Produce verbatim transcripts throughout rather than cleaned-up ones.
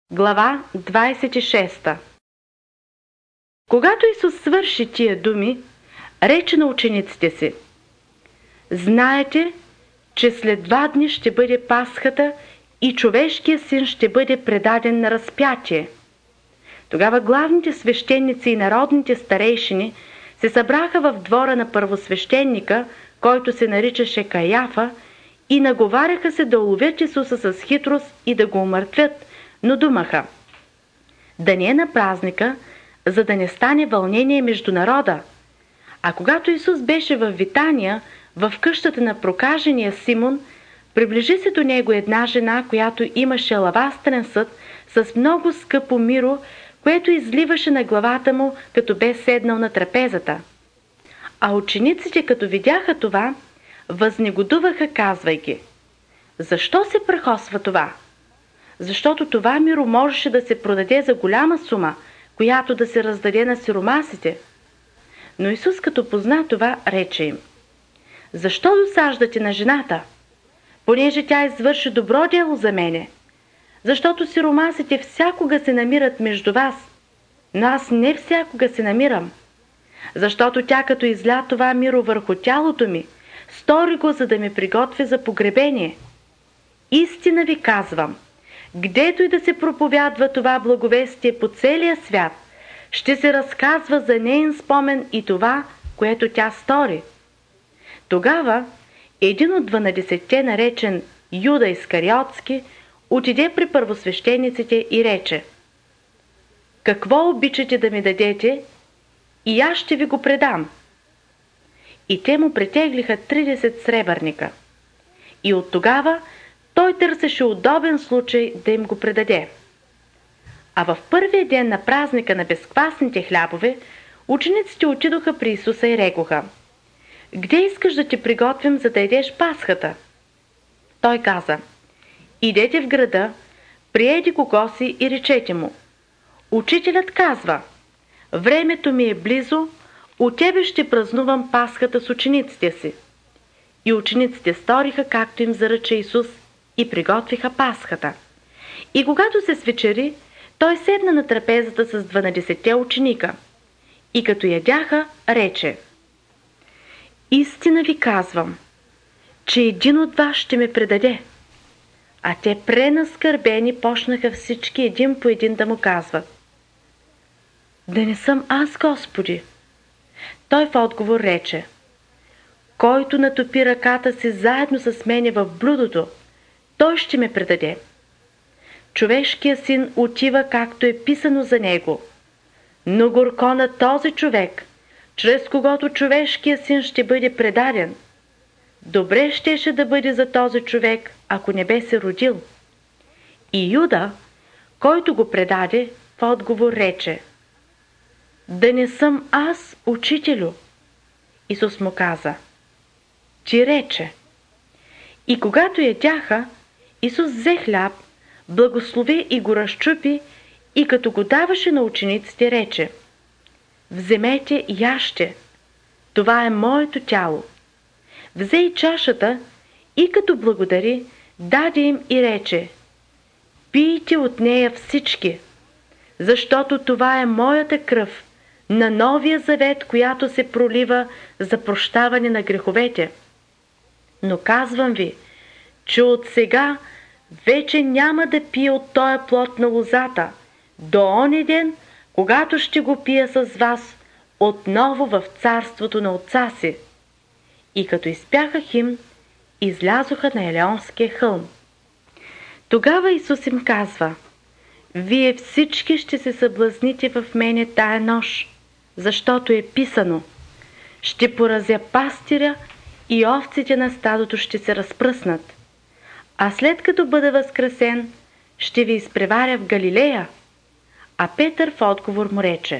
Глава двадесет и шеста. Когато Исус свърши тия думи, рече на учениците си: знаете, че след два дни ще бъде Пасхата и човешкият син ще бъде предаден на разпятие. Тогава главните свещеници и народните старейшини се събраха в двора на първосвещеника, който се наричаше Каяфа, и наговаряха се да уловят Исуса с хитрост и да го умъртвят, но думаха: да не е на празника, за да не стане вълнение между народа. А когато Исус беше в Витания, в къщата на прокажения Симон, приближи се до него една жена, която имаше алавастрен съд с много скъпо миро, което изливаше на главата му, като бе седнал на трапезата. А учениците, като видяха това, възнегодуваха, казвайки: защо се прахосва това? Защото това миро можеше да се продаде за голяма сума, която да се раздаде на сиромасите. Но Исус, като позна това, рече им: защо досаждате на жената? Понеже тя извърши добро дело за мене. Защото сиромасите всякога се намират между вас, но аз не всякога се намирам. Защото тя, като изля това миро върху тялото ми, стори го, за да ме приготви за погребение. Истина ви казвам, гдето и да се проповядва това благовестие по целия свят, ще се разказва за неин спомен и това, което тя стори. Тогава един от дванадесетте, наречен Юда Искариотски, отиде при първосвещениците и рече: какво обичате да ми дадете, и аз ще ви го предам. И те му претеглиха тридесет сребърника. И от тогава той търсеше удобен случай да им го предаде. А в първия ден на празника на безквасните хлябове, учениците отидоха при Исуса и рекоха: где искаш да ти приготвим, за да ядеш Пасхата? Той каза: идете в града, приеди кого си и речете му: учителят казва, времето ми е близо, от тебе ще празнувам Пасхата с учениците си. И учениците сториха, както им заръча Исус, и приготвиха Пасхата. И когато се свечери, той седна на трапезата с дванадесетте ученика. И като ядяха, рече: истина ви казвам, че един от вас ще ме предаде. А те, пренаскърбени, почнаха всички един по един да му казват: да не съм аз, Господи. Той в отговор рече: който натопи ръката си заедно с мене в блудото, той ще ме предаде. Човешкият син отива, както е писано за него. Но горко на този човек, чрез когото човешкият син ще бъде предаден. Добре щеше да бъде за този човек, ако не бе се родил. И Юда, който го предаде, в отговор рече: да не съм аз, учителю. Исус му каза: ти рече. И когато ядяха, Исус взе хляб, благослови и го разчупи, и като го даваше на учениците, рече: вземете и яжте, това е моето тяло. Взе и чашата, и като благодари, даде им и рече: пийте от нея всички, защото това е моята кръв на новия завет, която се пролива за прощаване на греховете. Но казвам ви, че от сега вече няма да пия от този плод на лозата, до оня ден, когато ще го пия с вас отново в царството на отца си. И като изпяха химн, излязоха на Елеонския хълм. Тогава Исус им казва: вие всички ще се съблазните в мене тая нощ, защото е писано: ще поразя пастиря и овците на стадото ще се разпръснат. А след като бъда възкресен, ще ви изпреваря в Галилея. А Петър в отговор му рече: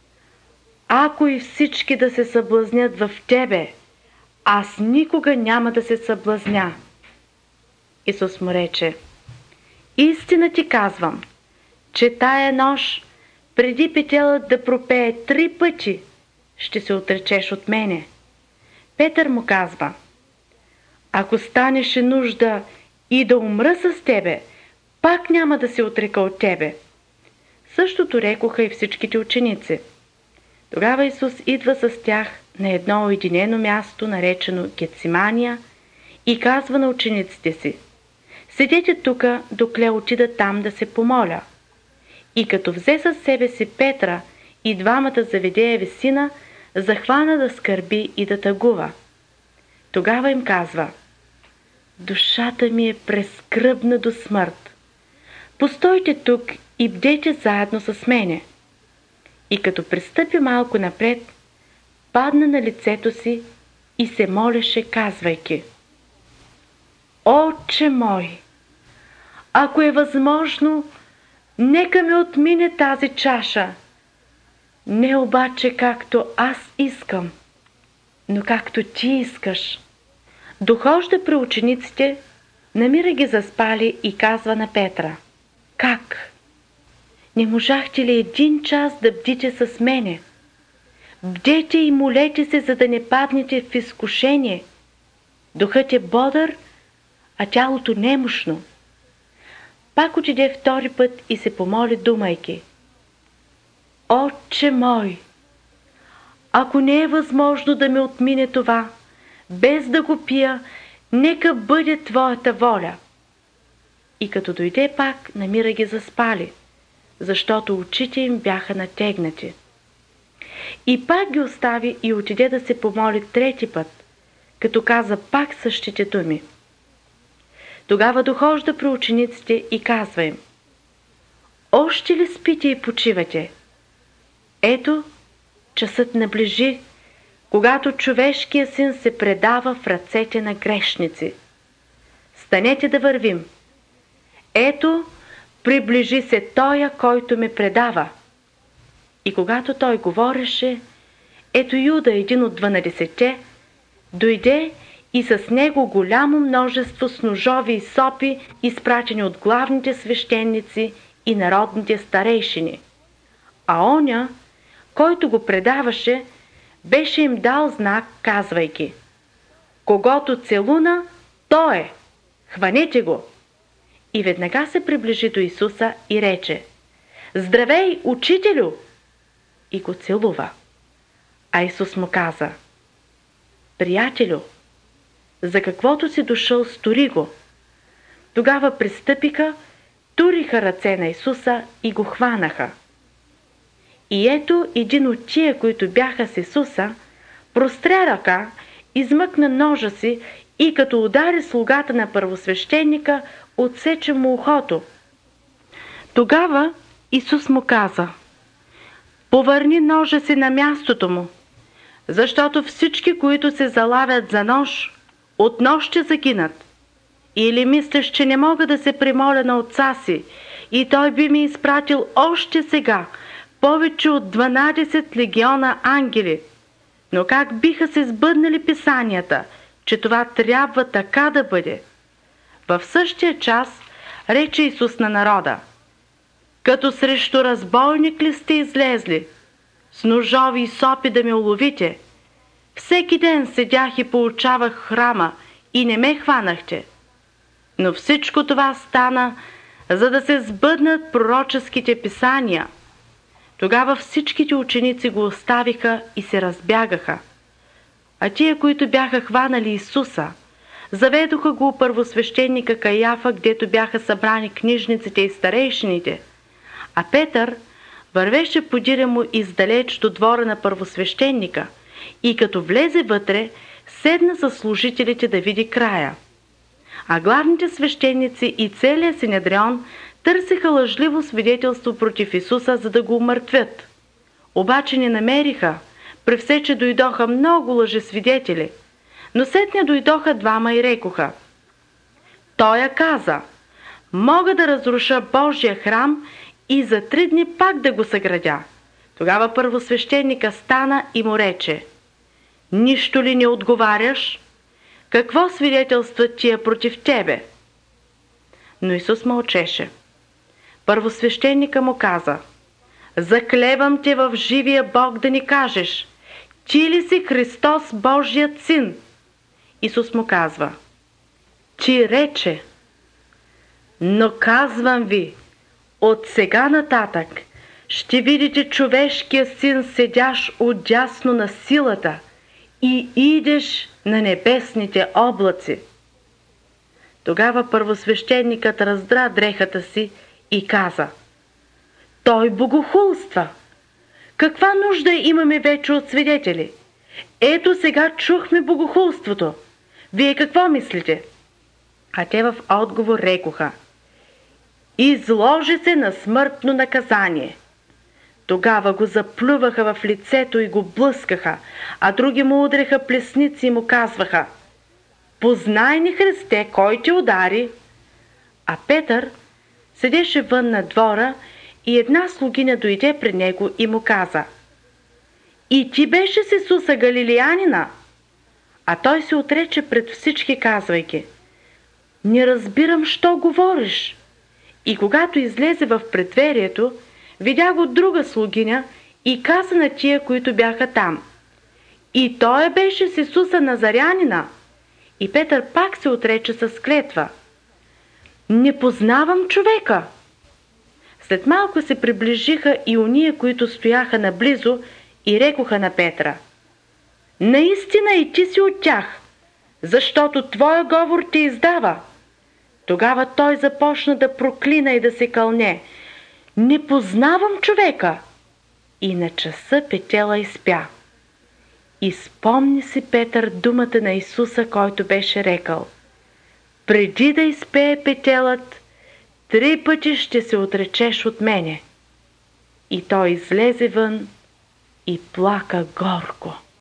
ако и всички да се съблазнят в тебе, аз никога няма да се съблазня. Исус му рече: истина ти казвам, че тая нощ, преди петелът да пропее три пъти, ще се отречеш от мене. Петър му казва: ако станеше нужда и да умра с тебе, пак няма да се отрека от тебе. Същото рекоха и всичките ученици. Тогава Исус идва с тях на едно уединено място, наречено Гетсимания, и казва на учениците си: седете тука, докле отида там да се помоля. И като взе със себе си Петра и двамата Заведееви сина, захвана да скърби и да тъгува. Тогава им казва: душата ми е прескръбна до смърт. Постойте тук и бдете заедно с мене. И като пристъпи малко напред, падна на лицето си и се молеше, казвайки: Отче мой, ако е възможно, нека ми отмине тази чаша. Не обаче както аз искам, но както ти искаш. Дохожда при учениците, намира ги заспали и казва на Петра: как? Не можахте ли един час да бдите с мене? Бдете и молете се, за да не паднете в изкушение. Духът е бодър, а тялото немощно. Пак отиде втори път и се помоли, думайки: Отче мой, ако не е възможно да ме отмине това, без да го пия, нека бъде твоята воля. И като дойде пак, намира ги заспали, защото очите им бяха натегнати. И пак ги остави и отиде да се помоли трети път, като каза пак същите думи. Тогава дохожда при учениците и казва им: още ли спите и почивате? Ето, часът наближи, когато човешкият син се предава в ръцете на грешници. Станете да вървим. Ето, приближи се тоя, който ме предава. И когато той говореше, ето Юда, един от дванадесетте, дойде и с него голямо множество с ножови и сопи, изпратени от главните свещеници и народните старейшини. А оня, който го предаваше, беше им дал знак, казвайки: когото целуна, то е, хванете го. И веднага се приближи до Исуса и рече: здравей, учителю! И го целува. А Исус му каза: приятелю, за каквото си дошъл, стори го. Тогава пристъпиха, туриха ръце на Исуса и го хванаха. И ето един от тия, които бяха с Исуса, простря ръка, измъкна ножа си и като удари слугата на първосвещеника, отсече му ухото. Тогава Исус му каза: повърни ножа си на мястото му, защото всички, които се залавят за нож, от нож ще загинат. Или мислиш, че не мога да се примоля на отца си и той би ми изпратил още сега повече от дванадесет легиона ангели? Но как биха се сбъднали писанията, че това трябва така да бъде? В същия час рече Исус на народа: като срещу разбойник ли сте излезли, с ножови и сопи да ме уловите? Всеки ден седях и поучавах в храма и не ме хванахте. Но всичко това стана, за да се сбъднат пророческите писания. Тогава всичките ученици го оставиха и се разбягаха. А тия, които бяха хванали Исуса, заведоха го у първосвещеника Каяфа, гдето бяха събрани книжниците и старейшините. А Петър вървеше подире му издалеч до двора на първосвещеника и като влезе вътре, седна със служителите да види края. А главните свещеници и целият Синедрион търсеха лъжливо свидетелство против Исуса, за да го умъртвят. Обаче не намериха, при все, че дойдоха много лъжесвидетели. Но сетне дойдоха двама и рекоха: той я каза: мога да разруша Божия храм и за три дни пак да го съградя. Тогава първосвещеника стана и му рече: нищо ли не отговаряш? Какво свидетелстват тия против тебе? Но Исус мълчеше. Първосвещеника му каза: заклевам те в живия Бог да ни кажеш, ти ли си Христос, Божият син? Исус му казва: ти рече. Но казвам ви, от сега нататък ще видите човешкия син седящ отдясно на силата и идеш на небесните облаци. Тогава първосвещеникът раздра дрехата си и каза: той богохулства. Каква нужда имаме вече от свидетели? Ето сега чухме богохулството. Вие какво мислите? А те в отговор рекоха: изложи се на смъртно наказание. Тогава го заплюваха в лицето и го блъскаха, а други му удреха плесници и му казваха: познай ни, Христе, кой те удари? А Петър седеше вън на двора и една слугиня дойде при него и му каза: и ти беше с Исуса Галилеянина? А той се отрече пред всички, казвайки: не разбирам, що говориш. И когато излезе в предверието, видя го друга слугиня и каза на тия, които бяха там: и той беше с Исуса Назарянина. И Петър пак се отрече с клетва: не познавам човека. След малко се приближиха и ония, които стояха наблизо, и рекоха на Петра: наистина и ти си от тях, защото твоя говор те издава. Тогава той започна да проклина и да се кълне: не познавам човека. И на часа петела изпя. И спомни си Петър думата на Исуса, който беше рекал: преди да изпее петелът, три пъти ще се отречеш от мене. И той излезе вън и плака горко.